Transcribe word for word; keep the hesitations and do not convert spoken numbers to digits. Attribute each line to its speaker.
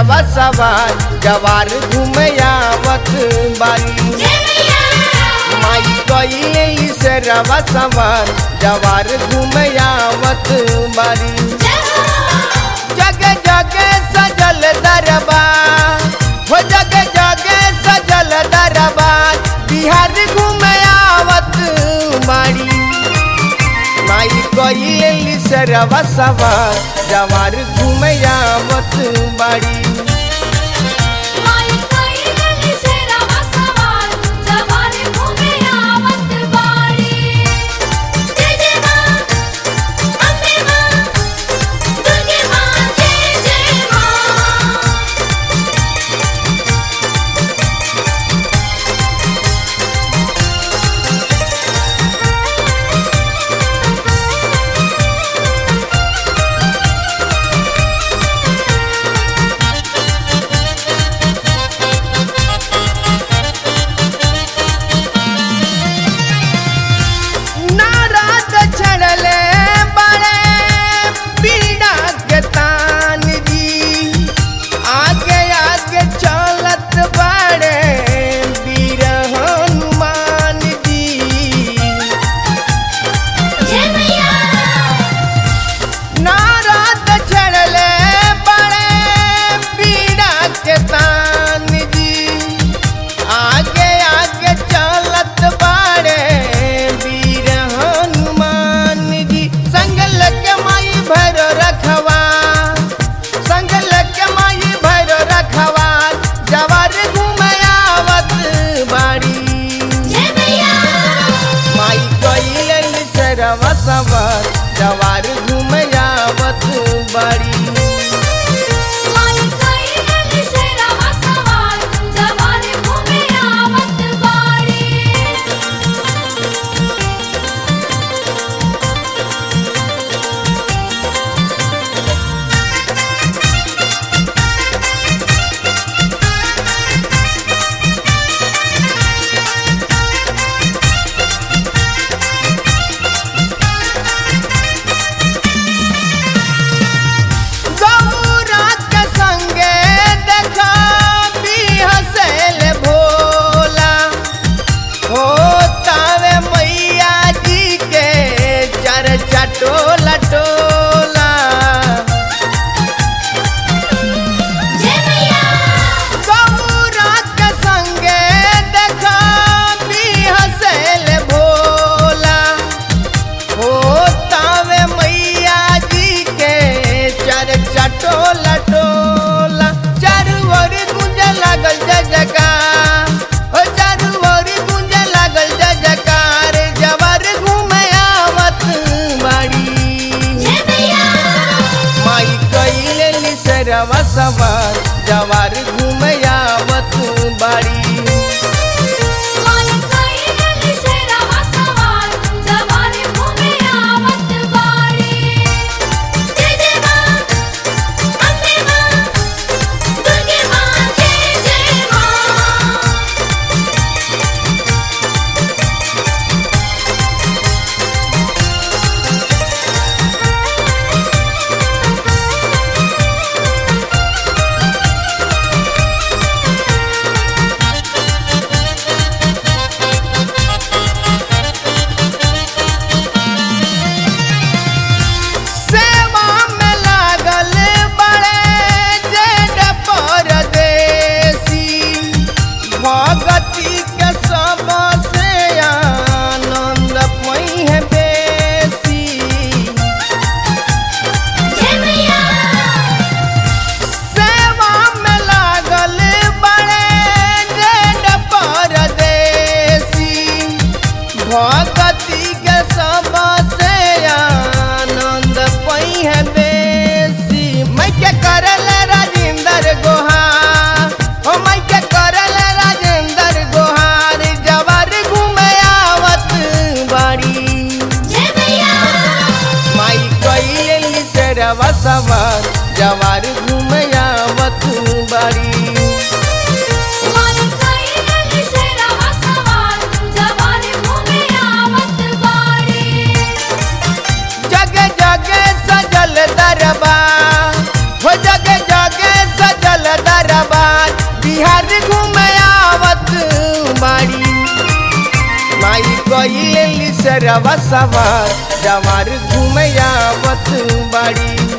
Speaker 1: शेरवा सवार जवार घूमयावत बारी माई कइली शेरवा सवार जवार घूमयावत बारी जगे जगे सजल दरबार हो जगे जगे सजल दरबार बिहार घूमयावत बारी माई कइली शेरवा सवार जवार घूमयावत बारी शेरवा सवार जवार घूमयावत बारी टोला टोला गौरा के संगे देखा भी हंसेल भोला होतावे मैया जी के चर्चा टोला टोला चारू ओर गूंजे लागल जय जयकार हो चारू ओर गूंजे लागल जय जयकार जवार घूमयावत बारी माई कइली शेरवा सवार जवार घूमयावत बारी भगती के सबसे आनंद पई है बेसी सेवा में लागल बड़े जेठ परदेसी भगती के सबसे आनंद पई है बेसी मैं के करल राजेंद्र गोहा हो मैं के करल जवार कइले सरवा सवार जवार घूमे आवत बाड़ी।